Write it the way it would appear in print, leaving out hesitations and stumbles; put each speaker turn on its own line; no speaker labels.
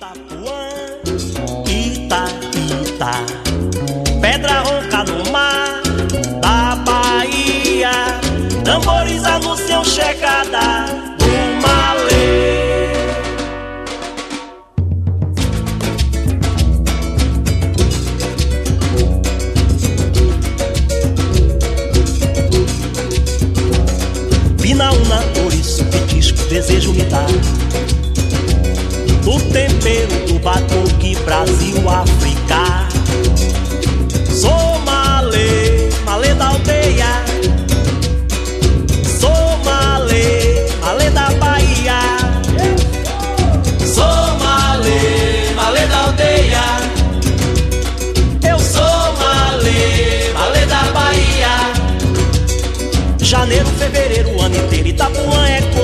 Itapuã, Ita, Ita, pedra ronca no mar da Bahia, tambores anunciam chegada do Malê. Pinaúna, ouriço, petisco, desejo me dar do tempero do batuque, Brasil, África. Sou Malê, Malê da aldeia. Sou Malê, Malê da Bahia. Sou Malê, Malê da aldeia. Eu sou Malê, Malê da Bahia. Janeiro, fevereiro, o ano inteiro, Itapuã é